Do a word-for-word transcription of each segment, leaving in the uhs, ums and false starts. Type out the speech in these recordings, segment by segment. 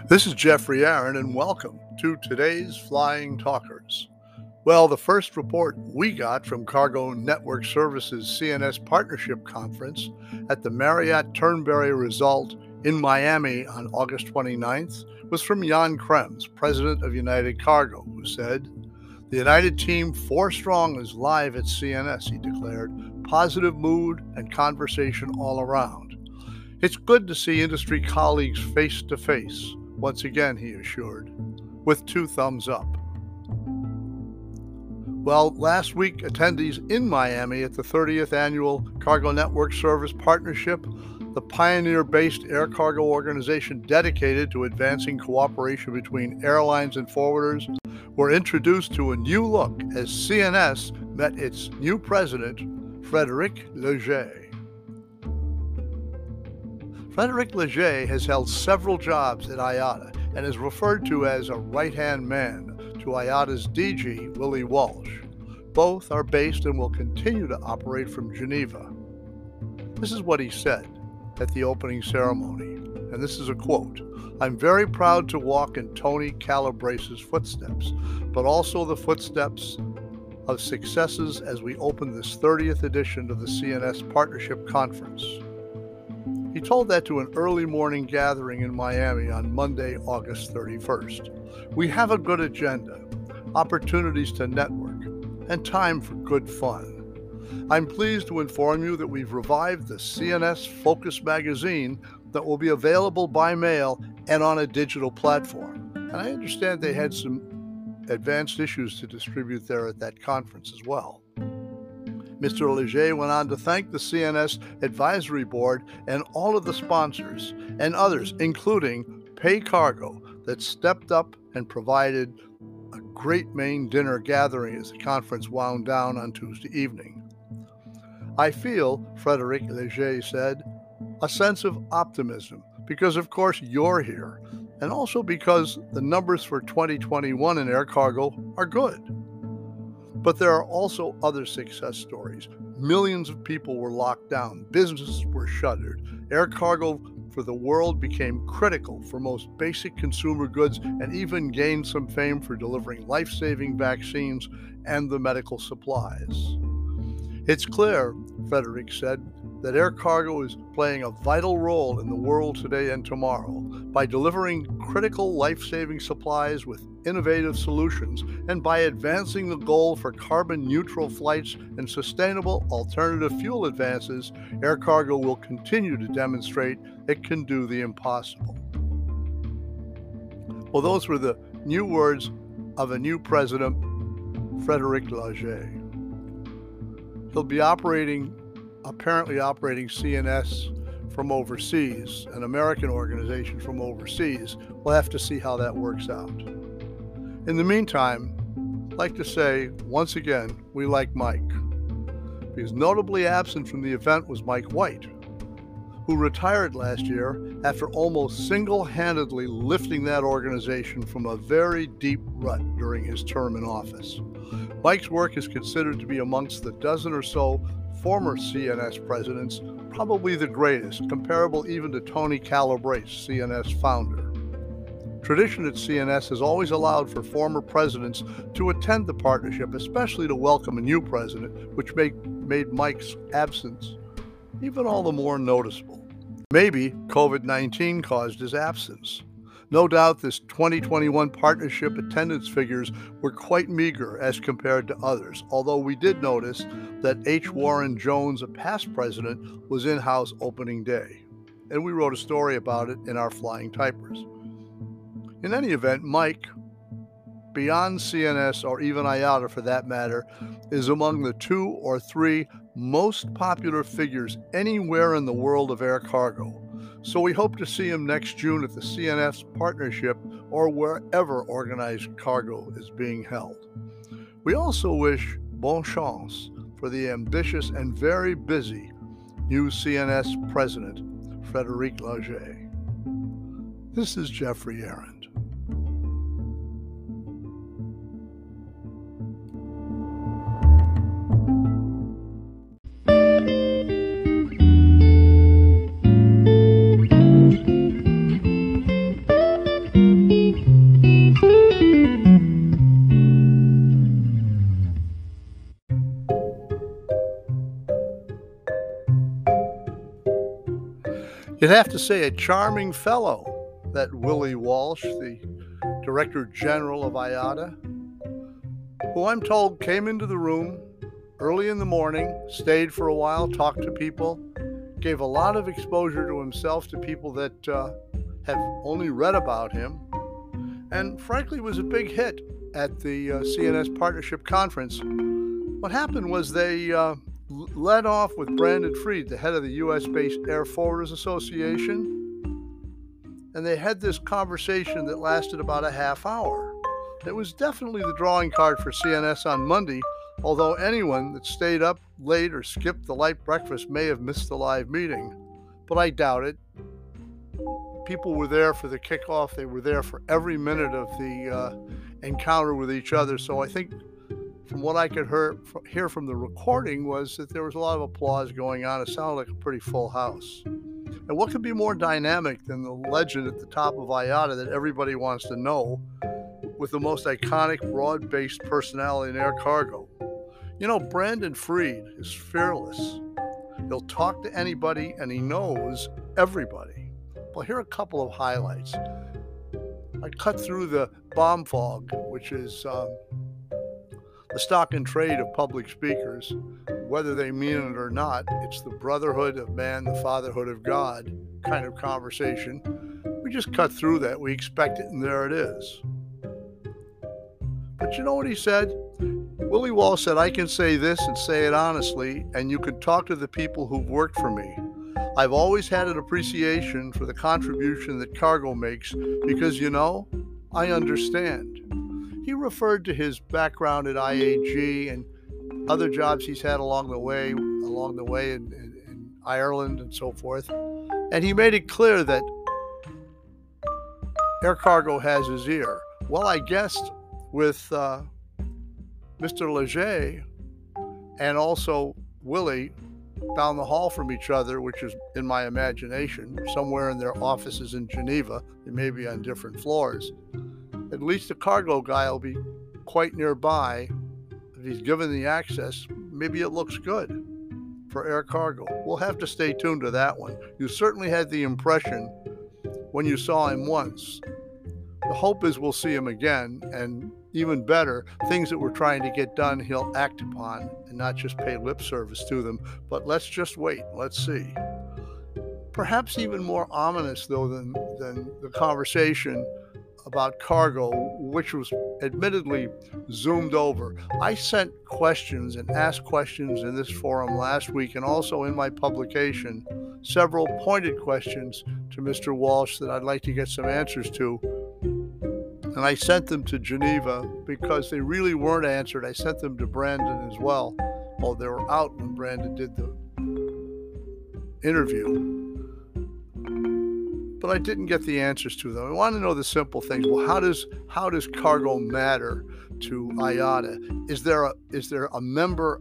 This is Jeffrey Aaron, and welcome to today's Flying Talkers. Well, the first report we got from Cargo Network Services C N S Partnership Conference at the Marriott Turnberry Resort in Miami on August twenty-ninth was from Jan Krems, president of United Cargo, who said, "The United Team four strong is live at C N S," he declared. "Positive mood and conversation all around. It's good to see industry colleagues face to face. Once again," he assured, with two thumbs up. Well, last week, attendees in Miami at the thirtieth Annual Cargo Network Service Partnership, the pioneer-based air cargo organization dedicated to advancing cooperation between airlines and forwarders, were introduced to a new look as C N S met its new president, Frédéric Léger. Frédéric Léger has held several jobs at I A T A and is referred to as a right-hand man to I A T A's D G, Willie Walsh. Both are based and will continue to operate from Geneva. This is what he said at the opening ceremony, and this is a quote: "I'm very proud to walk in Tony Calabrese's footsteps, but also the footsteps of successes as we open this thirtieth edition of the C N S Partnership Conference." He told that to an early morning gathering in Miami on Monday, August thirty-first. "We have a good agenda, opportunities to network, and time for good fun. I'm pleased to inform you that we've revived the C N S Focus magazine that will be available by mail and on a digital platform." And I understand they had some advanced issues to distribute there at that conference as well. Mister Léger went on to thank the C N S Advisory Board and all of the sponsors and others, including Pay Cargo, that stepped up and provided a great main dinner gathering as the conference wound down on Tuesday evening. "I feel," Frédéric Léger said, "a sense of optimism because, of course, you're here, and also because the numbers for twenty twenty-one in air cargo are good. But there are also other success stories. Millions of people were locked down, businesses were shuttered, air cargo for the world became critical for most basic consumer goods and even gained some fame for delivering life-saving vaccines and the medical supplies. It's clear," Frédéric said, "that air cargo is playing a vital role in the world today and tomorrow by delivering critical life-saving supplies with innovative solutions and by advancing the goal for carbon-neutral flights and sustainable alternative fuel advances. Air cargo will continue to demonstrate it can do the impossible." Well, those were the new words of a new president, Frédéric Léger. He'll be operating, apparently operating C N S from overseas, an American organization from overseas. We'll have to see how that works out. In the meantime, I'd like to say, once again, we like Mike. Because notably absent from the event was Mike White, who retired last year after almost single-handedly lifting that organization from a very deep rut during his term in office. Mike's work is considered to be amongst the dozen or so former C N S presidents, probably the greatest, comparable even to Tony Calabrese, C N S founder. Tradition at C N S has always allowed for former presidents to attend the partnership, especially to welcome a new president, which make, made Mike's absence even all the more noticeable. Maybe COVID nineteen caused his absence. No doubt this twenty twenty-one partnership attendance figures were quite meager as compared to others, although we did notice that H. Warren Jones, a past president, was in-house opening day, and we wrote a story about it in our Flying Typers. In any event, Mike, beyond C N S or even I A T A for that matter, is among the two or three most popular figures anywhere in the world of air cargo. So we hope to see him next June at the C N S Partnership or wherever organized cargo is being held. We also wish bon chance for the ambitious and very busy new C N S President, Frédéric Léger. This is Jeffrey Aaron. You'd have to say a charming fellow, that Willie Walsh, the Director General of I A T A, who I'm told came into the room early in the morning, stayed for a while, talked to people, gave a lot of exposure to himself to people that uh, have only read about him, and frankly was a big hit at the uh, C N S Partnership Conference. What happened was they uh, led off with Brandon Freed, the head of the U S-based Air Forwarders Association, and they had this conversation that lasted about a half hour. It was definitely the drawing card for C N S on Monday, although anyone that stayed up late or skipped the light breakfast may have missed the live meeting, but I doubt it. People were there for the kickoff. They were there for every minute of the uh, encounter with each other. So I think from what I could hear, hear from the recording was that there was a lot of applause going on. It sounded like a pretty full house. And what could be more dynamic than the legend at the top of I A T A that everybody wants to know, with the most iconic broad-based personality in air cargo? You know, Brandon Freed is fearless. He'll talk to anybody and he knows everybody. Well, here are a couple of highlights. I cut through the bomb fog, which is um, the stock and trade of public speakers. Whether they mean it or not, it's the brotherhood of man, the fatherhood of God kind of conversation. We just cut through that. We expect it, and there it is. But you know what he said? Willie Walsh said, I can say this and say it honestly, and you can talk to the people who've worked for me. I've always had an appreciation for the contribution that cargo makes because, you know, I understand. He referred to his background at I A G and other jobs he's had along the way, along the way in, in, in Ireland and so forth. And he made it clear that air cargo has his ear. Well, I guessed with uh, Mister Leger and also Willie down the hall from each other, which is in my imagination, somewhere in their offices in Geneva. They may be on different floors. At least the cargo guy will be quite nearby. If he's given the access, maybe it looks good for air cargo. We'll have to stay tuned to that one. You certainly had the impression when you saw him once. The hope is we'll see him again, and even better, things that we're trying to get done, he'll act upon and not just pay lip service to them. But let's just wait. Let's see. Perhaps even more ominous, though, than, than the conversation about cargo, which was admittedly zoomed over. I sent questions and asked questions in this forum last week, and also in my publication, several pointed questions to Mister Walsh that I'd like to get some answers to. And I sent them to Geneva because they really weren't answered. I sent them to Brandon as well. Well, they were out when Brandon did the interview. But I didn't get the answers to them. I want to know the simple things. Well, how does how does cargo matter to I A T A? Is there a is there a member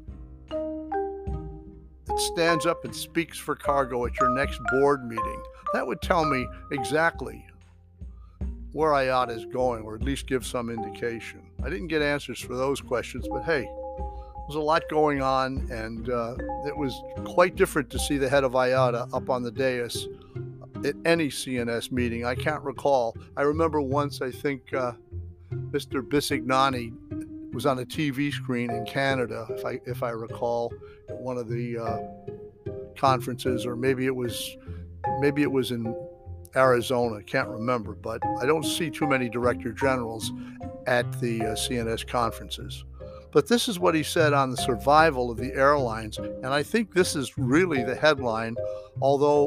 that stands up and speaks for cargo at your next board meeting? That would tell me exactly where I A T A is going, or at least give some indication. I didn't get answers for those questions, but hey, there's a lot going on, and uh, it was quite different to see the head of I A T A up on the dais at any C N S meeting. I can't recall. I remember once, I think uh, Mister Bisignani was on a T V screen in Canada, if I if I recall, at one of the uh, conferences, or maybe it was maybe it was in Arizona. Can't remember, but I don't see too many director generals at the uh, C N S conferences. But this is what he said on the survival of the airlines, and I think this is really the headline, although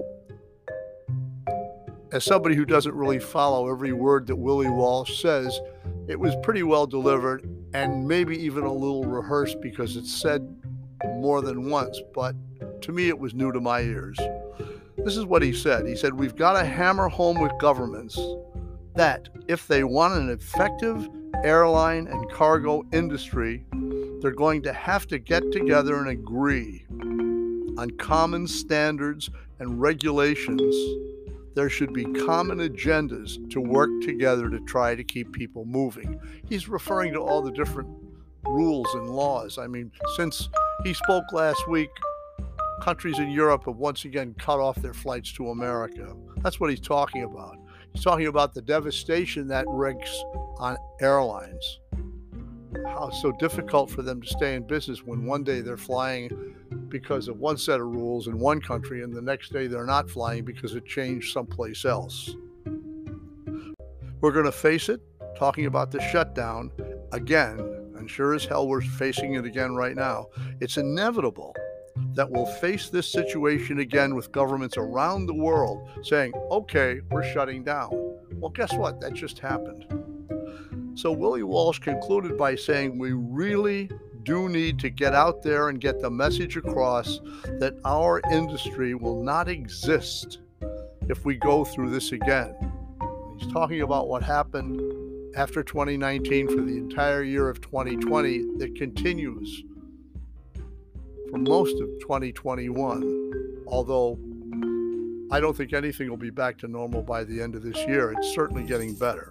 as somebody who doesn't really follow every word that Willie Walsh says, it was pretty well delivered and maybe even a little rehearsed because it's said more than once, but to me it was new to my ears. This is what he said. He said, we've got to hammer home with governments that if they want an effective airline and cargo industry, they're going to have to get together and agree on common standards and regulations. There should be common agendas to work together to try to keep people moving. He's referring to all the different rules and laws. I mean, since he spoke last week countries in Europe have once again cut off their flights to America. That's what he's talking about. He's talking about the devastation that wreaks on airlines. How it's so difficult for them to stay in business when one day they're flying because of one set of rules in one country and the next day they're not flying because it changed someplace else. We're going to face it, talking about the shutdown again, and sure as hell we're facing it again right now. It's inevitable that we'll face this situation again with governments around the world saying, okay, we're shutting down. Well, guess what? That just happened. So Willie Walsh concluded by saying we really do need to get out there and get the message across that our industry will not exist if we go through this again. He's talking about what happened after twenty nineteen for the entire year of twenty twenty that continues for most of twenty twenty-one, although I don't think anything will be back to normal by the end of this year. It's certainly getting better.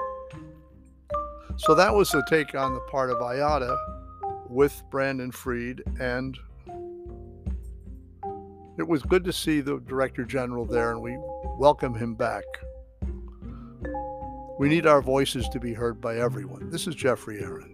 So that was the take on the part of I A T A with Brandon Freed, and it was good to see the Director General there, and we welcome him back. We need our voices to be heard by everyone. This is Jeffrey Arend.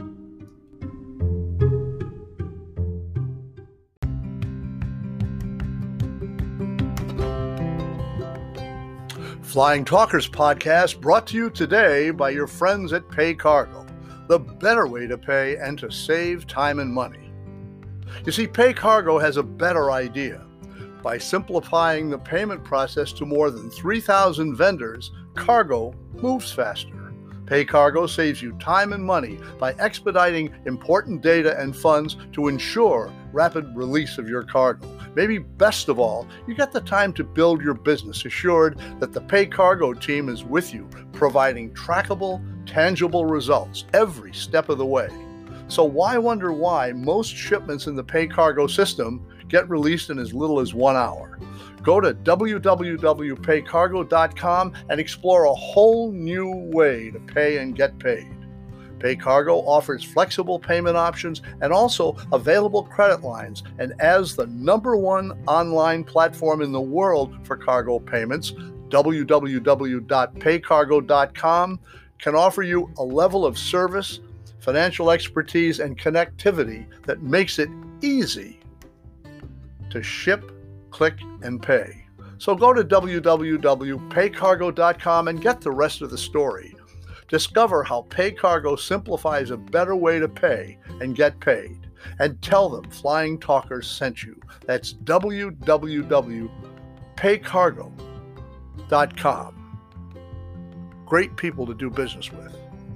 Flying Talkers podcast brought to you today by your friends at PayCargo, the better way to pay and to save time and money. You see, PayCargo has a better idea. By simplifying the payment process to more than three thousand vendors, cargo moves faster. PayCargo saves you time and money by expediting important data and funds to ensure rapid release of your cargo. Maybe best of all, you get the time to build your business, assured that the PayCargo team is with you, providing trackable, tangible results every step of the way. So why wonder why most shipments in the PayCargo system get released in as little as one hour? Go to w w w dot pay cargo dot com and explore a whole new way to pay and get paid. PayCargo offers flexible payment options and also available credit lines. And as the number one online platform in the world for cargo payments, w w w dot pay cargo dot com can offer you a level of service, financial expertise, and connectivity that makes it easy to ship, click, and pay. So go to w w w dot pay cargo dot com and get the rest of the story. Discover how PayCargo simplifies a better way to pay and get paid. And tell them Flying Talkers sent you. That's w w w dot pay cargo dot com. Great people to do business with.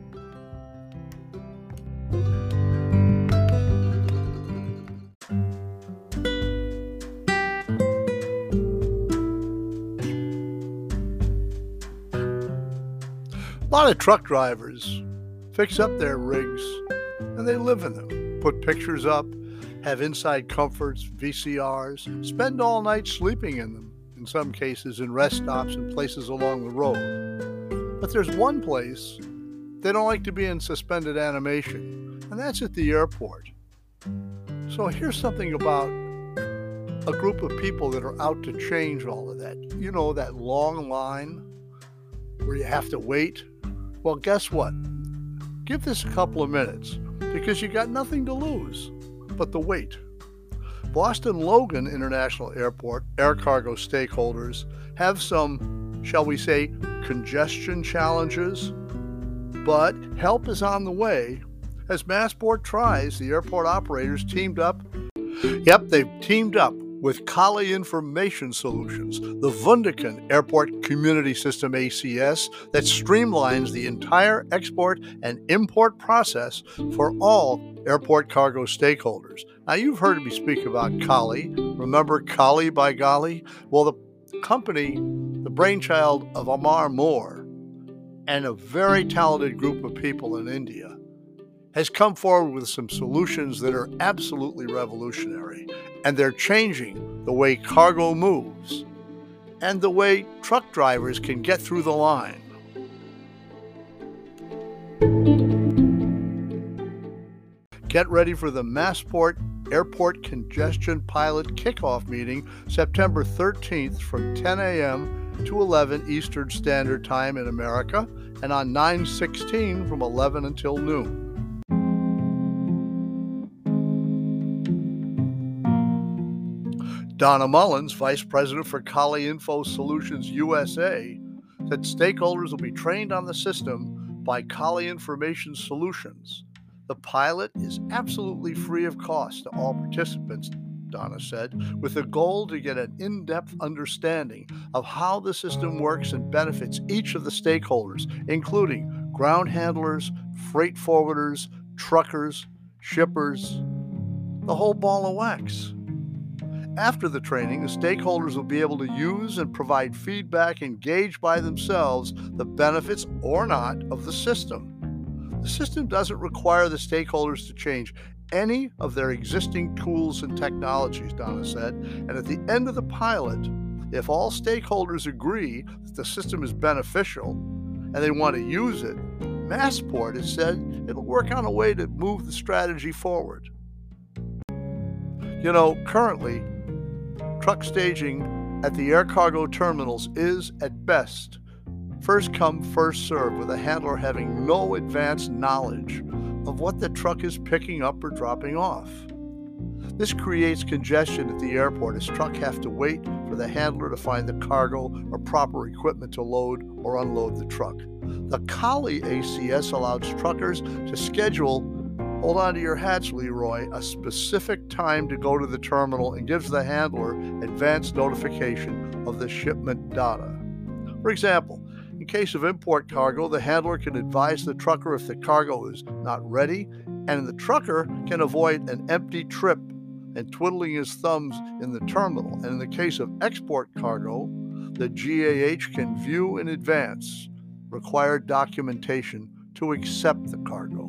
A lot of truck drivers fix up their rigs and they live in them, put pictures up, have inside comforts, V C Rs, spend all night sleeping in them, in some cases in rest stops and places along the road. But there's one place they don't like to be in suspended animation, and that's at the airport. So here's something about a group of people that are out to change all of that. You know, that long line where you have to wait. Well, guess what? Give this a couple of minutes because you got nothing to lose but the wait. Boston Logan International Airport air cargo stakeholders have some, shall we say, congestion challenges, but help is on the way. As Massport tries, the airport operators teamed up. Yep, they've teamed up with Kali Information Solutions, the Wunderken Airport Community System A C S that streamlines the entire export and import process for all airport cargo stakeholders. Now, you've heard me speak about Kali. Remember Kali by golly? Well, the company, the brainchild of Amar Moore and a very talented group of people in India, has come forward with some solutions that are absolutely revolutionary. And they're changing the way cargo moves and the way truck drivers can get through the line. Get ready for the Massport Airport Congestion Pilot Kickoff Meeting September thirteenth from ten a.m. to eleven Eastern Standard Time in America, and on nine sixteen from eleven until noon. Donna Mullins, Vice President for Kali Info Solutions U S A, said stakeholders will be trained on the system by Kali Information Solutions. The pilot is absolutely free of cost to all participants, Donna said, with the goal to get an in-depth understanding of how the system works and benefits each of the stakeholders, including ground handlers, freight forwarders, truckers, shippers, the whole ball of wax. After the training, the stakeholders will be able to use and provide feedback and gauge by themselves the benefits or not of the system. The system doesn't require the stakeholders to change any of their existing tools and technologies, Donna said, and at the end of the pilot, if all stakeholders agree that the system is beneficial and they want to use it, Massport has said it'll work on a way to move the strategy forward. You know, currently, truck staging at the air cargo terminals is, at best, first come, first served, with a handler having no advanced knowledge of what the truck is picking up or dropping off. This creates congestion at the airport as trucks have to wait for the handler to find the cargo or proper equipment to load or unload the truck. The Kali A C S allows truckers to schedule, hold on to your hats, Leroy, a specific time to go to the terminal and gives the handler advance notification of the shipment data. For example, in case of import cargo, the handler can advise the trucker if the cargo is not ready, and the trucker can avoid an empty trip and twiddling his thumbs in the terminal. And in the case of export cargo, the G A H can view in advance required documentation to accept the cargo.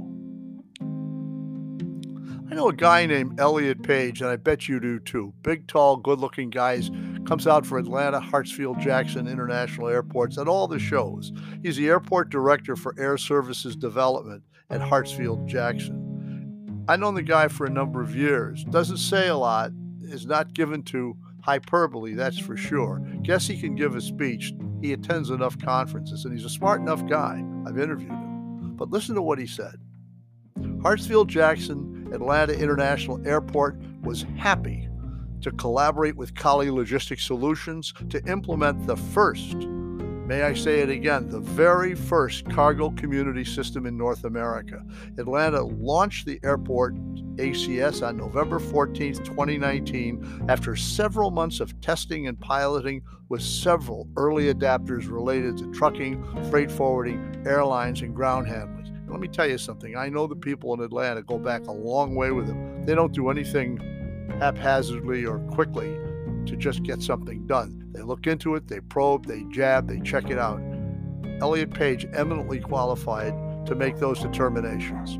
I know a guy named Elliot Page, and I bet you do too. Big, tall, good-looking guys, comes out for Atlanta, Hartsfield, Jackson International Airports at all the shows. He's the airport director for Air Services Development at Hartsfield, Jackson. I've known the guy for a number of years. Doesn't say a lot, is not given to hyperbole, that's for sure. Guess he can give a speech. He attends enough conferences, and he's a smart enough guy. I've interviewed him. But listen to what he said. Hartsfield Jackson Atlanta International Airport was happy to collaborate with Kali Logistics Solutions to implement the first, may I say it again, the very first cargo community system in North America. Atlanta launched the airport A C S on November fourteenth, twenty nineteen, after several months of testing and piloting with several early adapters related to trucking, freight forwarding, airlines, and ground handling. Let me tell you something. I know the people in Atlanta go back a long way with them. They don't do anything haphazardly or quickly to just get something done. They look into it, they probe, they jab, they check it out. Elliot Page, eminently qualified to make those determinations.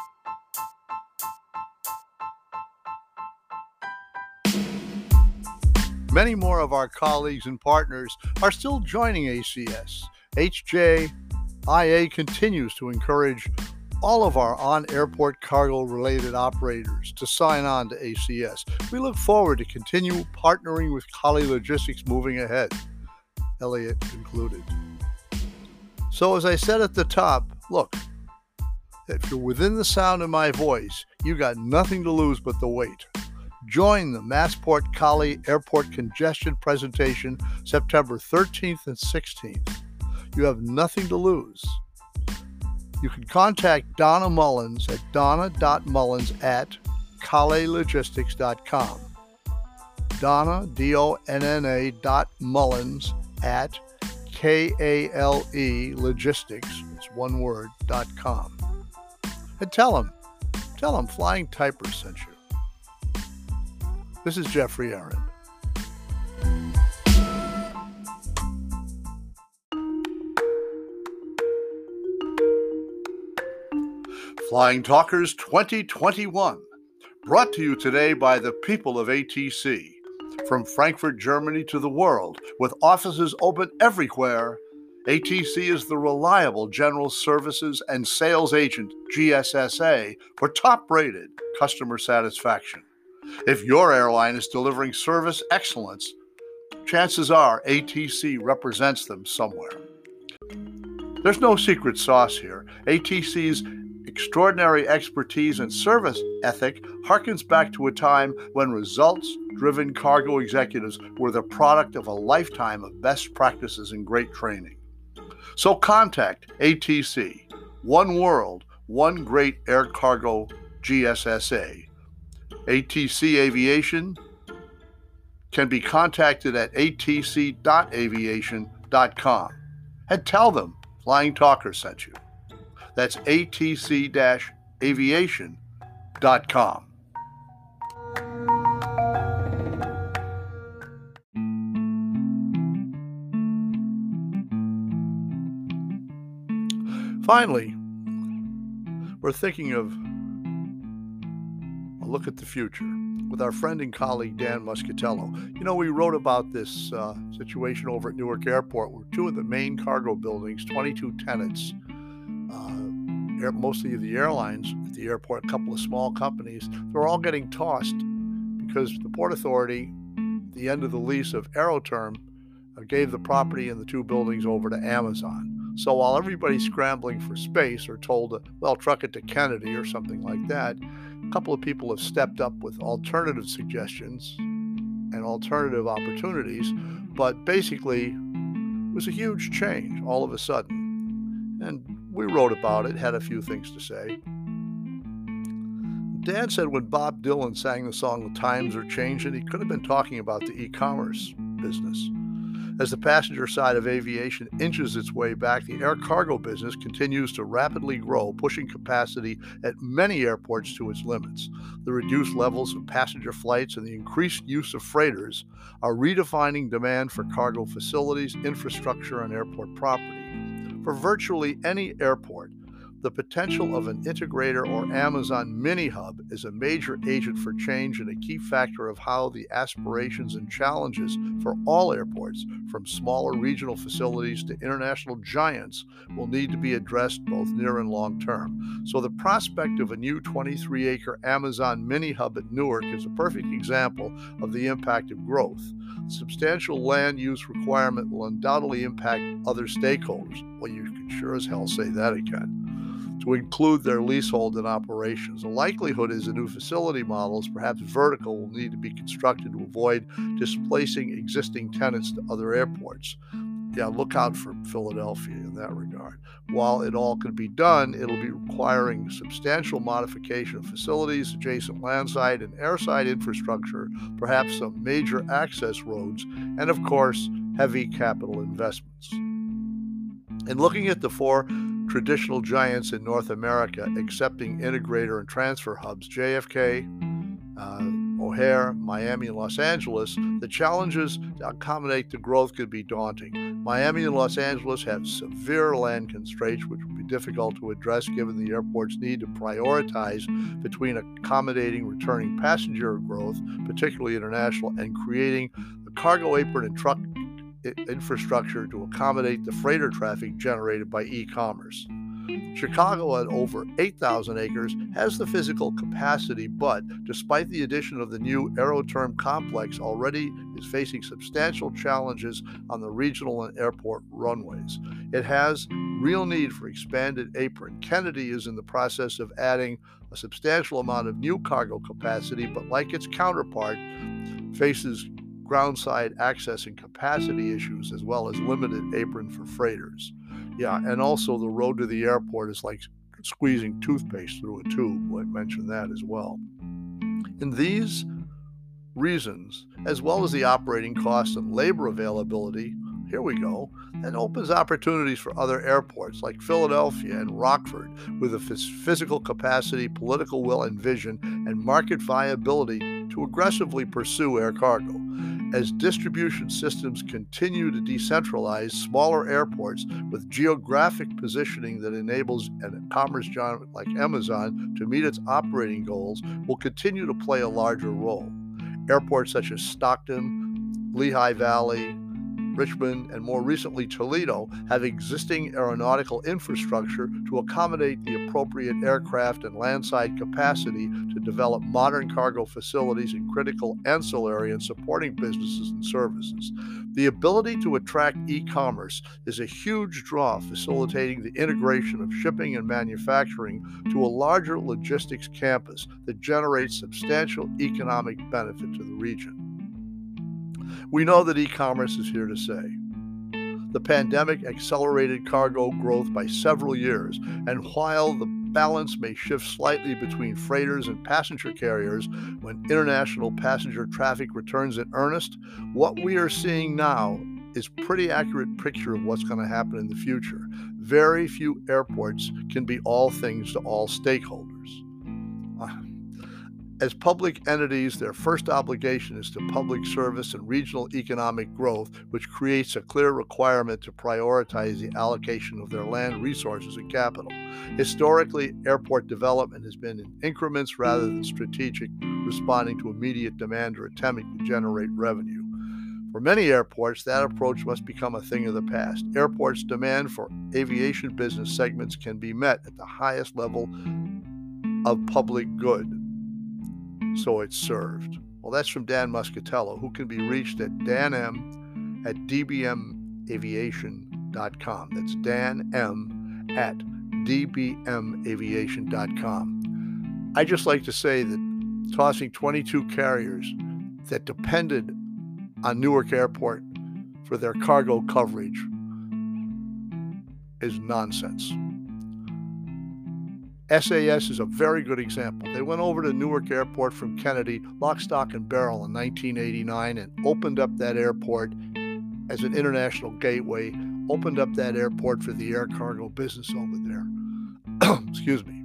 Many more of our colleagues and partners are still joining A C S. H J I A continues to encourage all of our on-airport cargo-related operators to sign on to A C S. We look forward to continue partnering with Kali Logistics moving ahead, Elliot concluded. So as I said at the top, look, if you're within the sound of my voice, you got nothing to lose but the wait. Join the Massport Kali Airport Congestion Presentation September thirteenth and sixteenth. You have nothing to lose. You can contact Donna Mullins at donna dot mullins at kali logistics dot com. Donna, D O N N A dot Mullins at K A L E Logistics, it's one word, dot com. And tell them, tell them Flying Typer sent you. This is Jeffrey Aaron. Flying Talkers twenty twenty-one, brought to you today by the people of A T C. From Frankfurt, Germany to the world, with offices open everywhere, A T C is the reliable general services and sales agent, G S S A, for top-rated customer satisfaction. If your airline is delivering service excellence, chances are A T C represents them somewhere. There's no secret sauce here. A T C's extraordinary expertise and service ethic harkens back to a time when results-driven cargo executives were the product of a lifetime of best practices and great training. So contact A T C, One World, One Great Air Cargo G S S A. A T C Aviation can be contacted at a t c dot aviation dot com and tell them Flying Talker sent you. That's a t c dash aviation dot com. Finally, we're thinking of a look at the future with our friend and colleague Dan Muscatello. You know, we wrote about this uh, situation over at Newark Airport where two of the main cargo buildings, twenty-two tenants, uh, air, mostly the airlines at the airport, a couple of small companies, they're all getting tossed because the Port Authority, at the end of the lease of Aeroterm, uh, gave the property and the two buildings over to Amazon. So while everybody's scrambling for space or told to, well, truck it to Kennedy or something like that, a couple of people have stepped up with alternative suggestions and alternative opportunities, but basically it was a huge change all of a sudden. And we wrote about it, had a few things to say. Dan said when Bob Dylan sang the song "The Times Are Changing," he could have been talking about the e-commerce business. As the passenger side of aviation inches its way back, the air cargo business continues to rapidly grow, pushing capacity at many airports to its limits. The reduced levels of passenger flights and the increased use of freighters are redefining demand for cargo facilities, infrastructure, and airport property. For virtually any airport, the potential of an integrator or Amazon mini hub is a major agent for change and a key factor of how the aspirations and challenges for all airports, from smaller regional facilities to international giants, will need to be addressed both near and long term. So the prospect of a new twenty-three acre Amazon mini hub at Newark is a perfect example of the impact of growth. The substantial land use requirement will undoubtedly impact other stakeholders. Well, you can sure as hell say that again. To include their leasehold and operations. The likelihood is the new facility models, perhaps vertical, will need to be constructed to avoid displacing existing tenants to other airports. Yeah, look out for Philadelphia in that regard. While it all can be done, it'll be requiring substantial modification of facilities, adjacent landside and airside infrastructure, perhaps some major access roads, and of course, heavy capital investments. In looking at the four traditional giants in North America accepting integrator and transfer hubs, J F K, uh, O'Hare, Miami, and Los Angeles, the challenges to accommodate the growth could be daunting. Miami and Los Angeles have severe land constraints, which will be difficult to address given the airport's need to prioritize between accommodating returning passenger growth, particularly international, and creating a cargo apron and truck infrastructure to accommodate the freighter traffic generated by e-commerce. Chicago, at over eight thousand acres, has the physical capacity, but despite the addition of the new Aeroterm complex, already is facing substantial challenges on the regional and airport runways. It has real need for expanded apron. Kennedy is in the process of adding a substantial amount of new cargo capacity, but like its counterpart, faces groundside access and capacity issues, as well as limited apron for freighters. Yeah, and also the road to the airport is like squeezing toothpaste through a tube. I mentioned that as well. In these reasons, as well as the operating costs and labor availability, here we go, that opens opportunities for other airports like Philadelphia and Rockford with the physical capacity, political will and vision, and market viability to aggressively pursue air cargo. As distribution systems continue to decentralize, smaller airports with geographic positioning that enables a commerce giant like Amazon to meet its operating goals will continue to play a larger role. Airports such as Stockton, Lehigh Valley, Richmond, and more recently Toledo have existing aeronautical infrastructure to accommodate the appropriate aircraft and landside capacity to develop modern cargo facilities and critical ancillary and supporting businesses and services. The ability to attract e-commerce is a huge draw, facilitating the integration of shipping and manufacturing to a larger logistics campus that generates substantial economic benefit to the region. We know that e-commerce is here to stay. The pandemic accelerated cargo growth by several years, and while the balance may shift slightly between freighters and passenger carriers when international passenger traffic returns in earnest, what we are seeing now is a pretty accurate picture of what's going to happen in the future. Very few airports can be all things to all stakeholders. As public entities, their first obligation is to public service and regional economic growth, which creates a clear requirement to prioritize the allocation of their land resources and capital. Historically, airport development has been in increments rather than strategic, responding to immediate demand or attempting to generate revenue. For many airports, that approach must become a thing of the past. Airports' demand for aviation business segments can be met at the highest level of public good, so it's served. Well, that's from Dan Muscatello, who can be reached at dan m at d b m aviation dot com. That's Dan M at d b m aviation dot com. I just like to say that tossing twenty-two carriers that depended on Newark Airport for their cargo coverage is nonsense. S A S is a very good example. They went over to Newark Airport from Kennedy, lock, stock, and barrel in nineteen eighty-nine, and opened up that airport as an international gateway, opened up that airport for the air cargo business over there. Excuse me.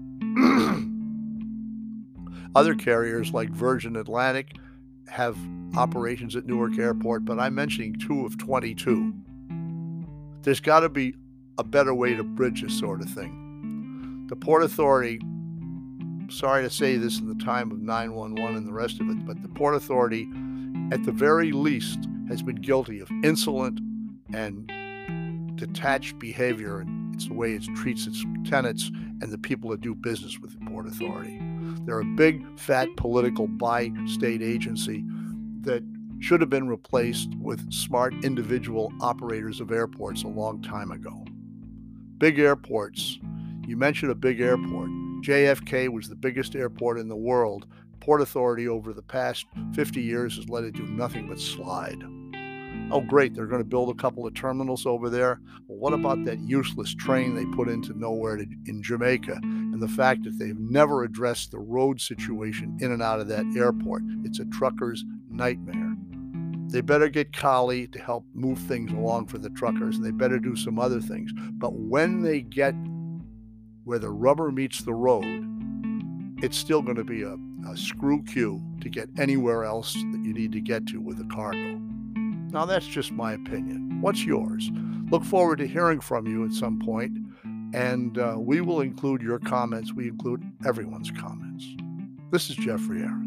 Other carriers like Virgin Atlantic have operations at Newark Airport, but I'm mentioning two of twenty-two. There's got to be a better way to bridge this sort of thing. The Port Authority, sorry to say this in the time of nine one one and the rest of it, but the Port Authority, at the very least, has been guilty of insolent and detached behavior, and it's the way it treats its tenants and the people that do business with the Port Authority. They're a big, fat, political bi-state agency that should have been replaced with smart individual operators of airports a long time ago. Big airports. You mentioned a big airport. J F K was the biggest airport in the world. Port Authority over the past fifty years has let it do nothing but slide. Oh, great, they're going to build a couple of terminals over there. Well, what about that useless train they put into nowhere to, in Jamaica, and the fact that they've never addressed the road situation in and out of that airport? It's a trucker's nightmare. They better get Kali to help move things along for the truckers, and they better do some other things. But when they get where the rubber meets the road, it's still going to be a, a screw queue to get anywhere else that you need to get to with a cargo. Now, that's just my opinion. What's yours? Look forward to hearing from you at some point, and uh, we will include your comments. We include everyone's comments. This is Jeffrey Aaron.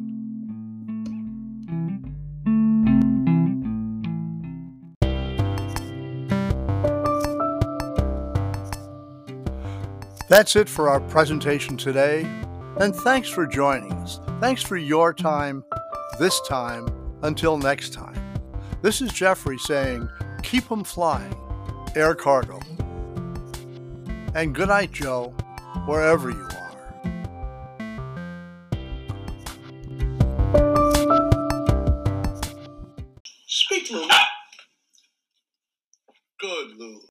That's it for our presentation today, and thanks for joining us. Thanks for your time, this time, until next time. This is Jeffrey saying, keep 'em flying, air cargo. And good night, Joe, wherever you are. Speak, Lou. Good, Lou.